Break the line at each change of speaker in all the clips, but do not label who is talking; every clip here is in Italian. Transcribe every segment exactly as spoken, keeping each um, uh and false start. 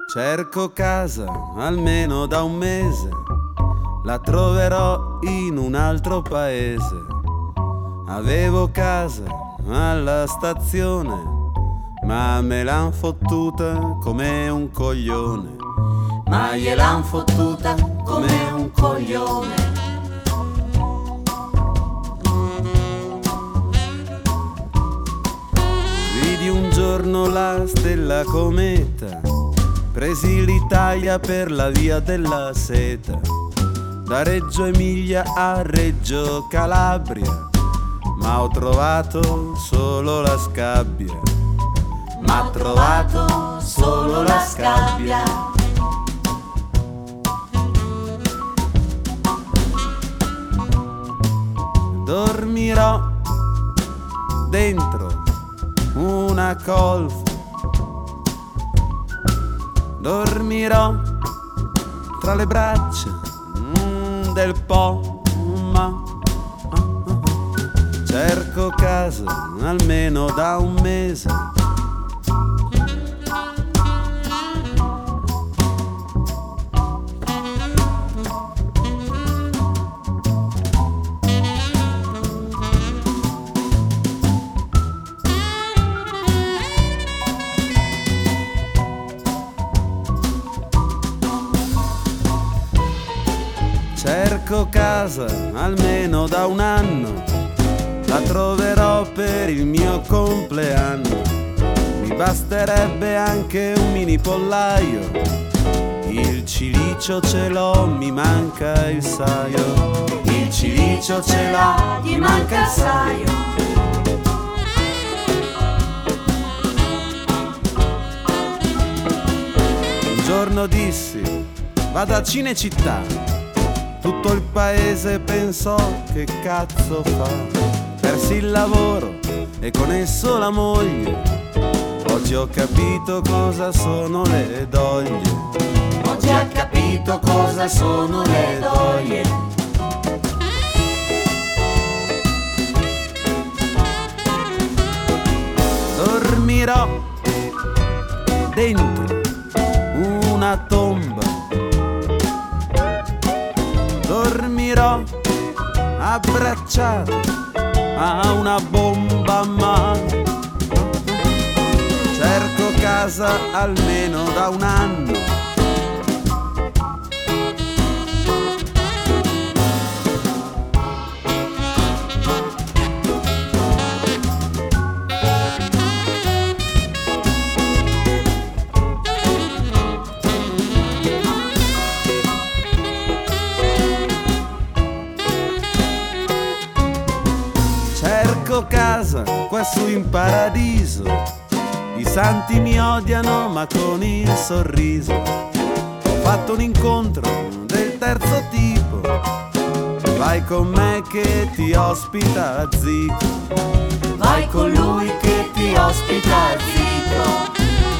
Cerco casa almeno da un mese, la troverò in un altro paese. Avevo casa alla stazione, ma me l'han fottuta come un coglione.
Ma gliel'han fottuta come un coglione.
Vidi un giorno la stella cometa, presi l'Italia per la via della seta, da Reggio Emilia a Reggio Calabria, ma ho trovato solo la scabbia.
Ma ho trovato solo la scabbia.
Dormirò dentro una colfa, dormirò tra le braccia mm, del Po. Ma cerco casa almeno da un mese. Cerco casa almeno da un anno, la troverò per il mio compleanno. Mi basterebbe anche un mini pollaio, il cilicio ce l'ho, mi manca il saio.
Il cilicio ce l'ha, gli manca il saio.
Un giorno dissi, vado a Cinecittà. Tutto il paese pensò che cazzo fa, persi il lavoro e con esso la moglie. Oggi ho capito cosa sono le doglie.
Oggi ha capito cosa sono le doglie.
Dormirò dentro una tomba, dormirò abbracciato a una bomba, ma cerco casa almeno da un anno. Cerco casa quassù in paradiso, i santi mi odiano ma con il sorriso. Ho fatto un incontro del terzo tipo, vai con me che ti ospita Zico.
Vai con lui che ti ospita Zico.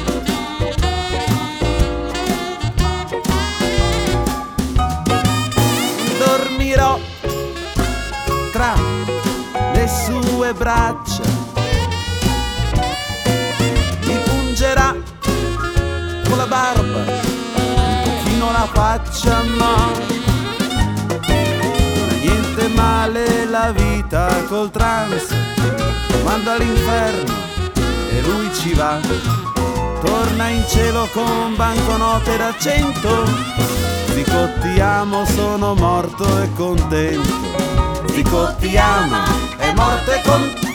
Dormirò tra le sue braccia, mi pungerà con la barba un pochino la faccia, ma non è niente male la vita col trans. Manda all'inferno e lui ci va, torna in cielo con banconote da cento. Zico ti amo, sono morto e contento.
Zico ti ama, è morto e contento.